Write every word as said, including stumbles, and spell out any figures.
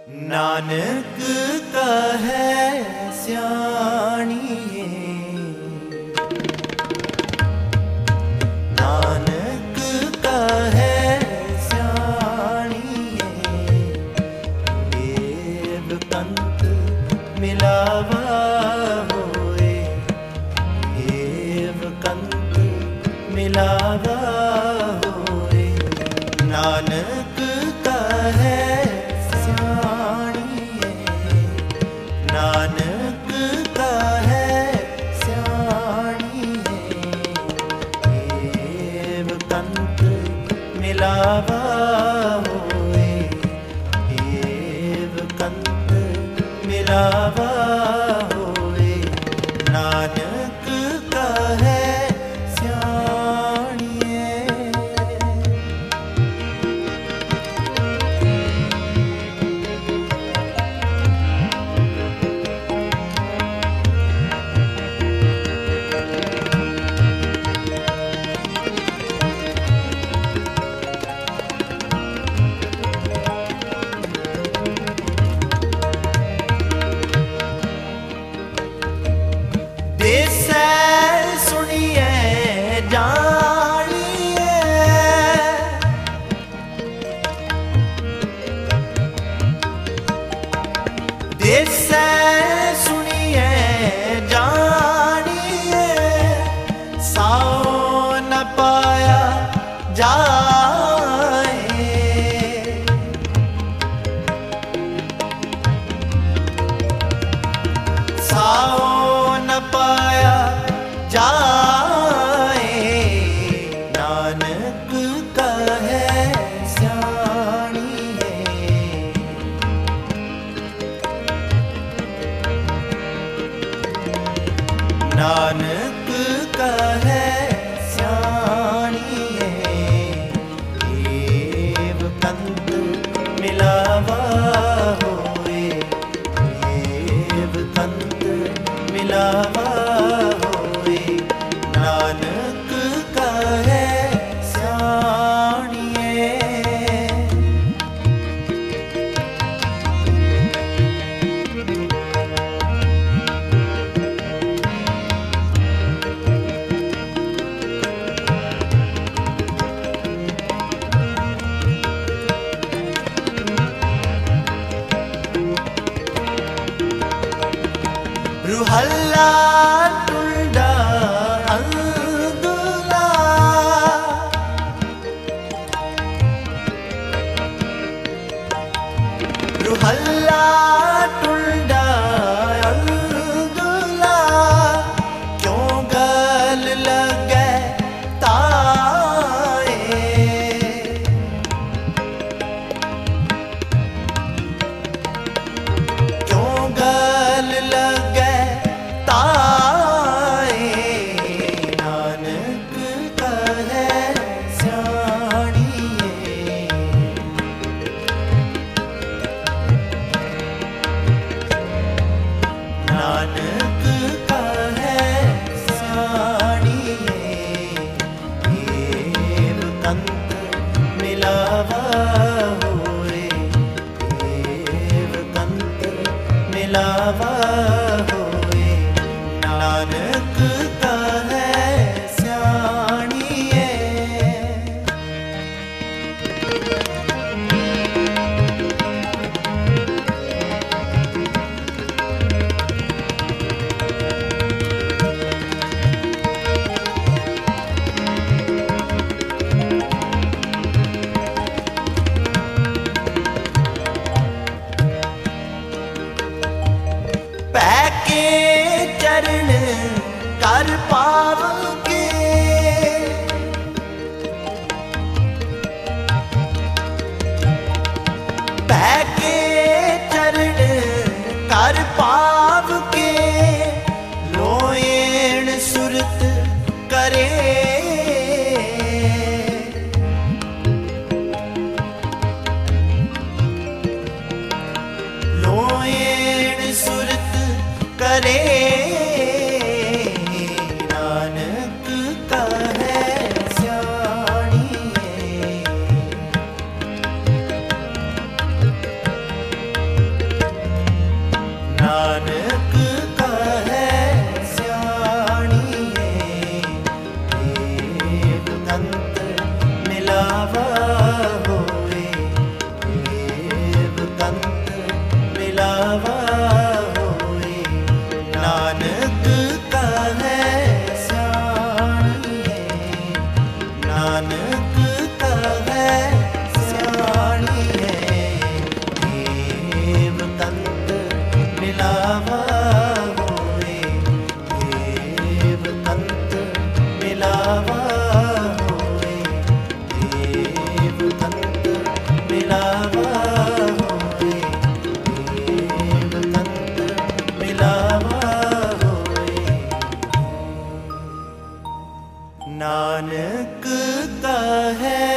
नानक कहे स्याणिए, नानक कहे स्याणिए, देव कंत मिलावा होए, देव कंत मिलावा होए। नानक कहे नानक कहे स्याणिए, देव कंत मिलावा होए, देव कंत मिलावा होए। नानक कहे स्याणिए। देसै सुनिए जानिए, साओ न पाया जाए, साओ न पाया जाए। नानक कहे स्याणिए, नानक कहे स्याणिए, देव कंत मिलावा होए, देव कंत मिलावा होए। नानक कहे स्याणिए। रुहल्ला टुंडा अंदुला, रुहल्ला टुंडा अंदुला, क्यों गल लगे ताए, क्यों गल लगे ताए। नानक कहे स्याणिए, नानक कहे स्याणिए, देव कंत मिलावा होए, देव कंत मिलावा होए। नानक कहे स्याणिए। पै कंत मिलावा होए, देव कंत मिलावा होए। नानक का है स्याणिए, नानक का है स्याणिए, देव कंत मिलावा होए, देव कंत मिलावा होए, देव कंत मिलावा होए, देव कंत मिलावा होए। नानक का है